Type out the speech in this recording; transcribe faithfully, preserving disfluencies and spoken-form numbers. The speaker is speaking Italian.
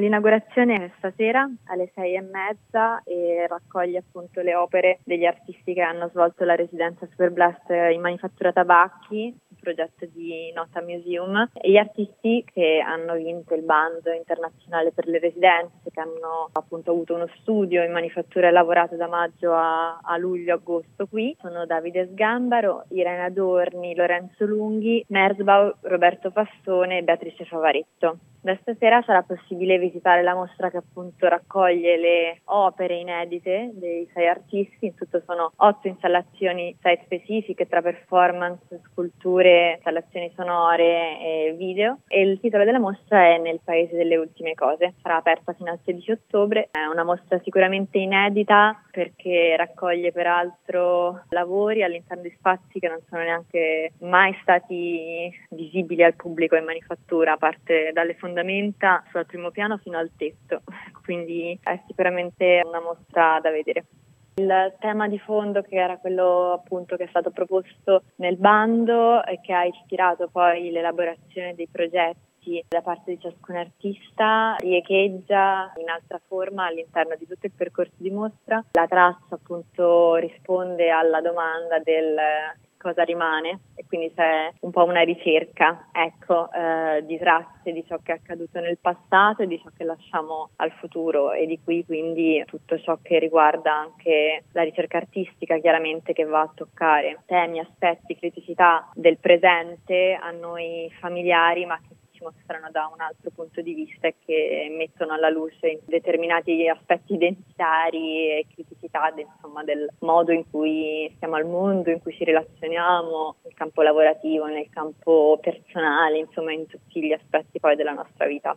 L'inaugurazione è stasera alle sei e mezza e raccoglie appunto le opere degli artisti che hanno svolto la residenza Superblast in Manifattura Tabacchi, un progetto di Nota Museum, e gli artisti che hanno vinto il bando internazionale per le residenze, che hanno appunto avuto uno studio in manifattura e lavorato da maggio a, a luglio-agosto qui, sono Davide Sgambaro, Irene Adorni, Lorenzo Lunghi, Merzbau, Roberto Fassone e Beatrice Favaretto. Da stasera sarà possibile visitare la mostra che appunto raccoglie le opere inedite dei sei artisti. In tutto sono otto installazioni site specifiche tra performance, sculture, installazioni sonore e video. E il titolo della mostra è Nel paese delle ultime cose. Sarà aperta fino al sedici ottobre. È una mostra sicuramente inedita perché raccoglie peraltro lavori all'interno di spazi che non sono neanche mai stati visibili al pubblico in manifattura, a parte dalle fondamenta sul primo piano fino al tetto, quindi è sicuramente una mostra da vedere. Il tema di fondo, che era quello appunto che è stato proposto nel bando e che ha ispirato poi l'elaborazione dei progetti da parte di ciascun artista, riecheggia in altra forma all'interno di tutto il percorso di mostra. La traccia appunto risponde alla domanda del cosa rimane, e quindi c'è un po' una ricerca, ecco, eh, di tracce di ciò che è accaduto nel passato e di ciò che lasciamo al futuro, e di qui quindi tutto ciò che riguarda anche la ricerca artistica, chiaramente, che va a toccare temi, aspetti, criticità del presente a noi familiari, ma che ci mostrano da un altro punto di vista e che mettono alla luce determinati aspetti identitari e criticità de, insomma, del modo in cui stiamo al mondo, in cui ci relazioniamo nel campo lavorativo, nel campo personale, insomma in tutti gli aspetti poi della nostra vita.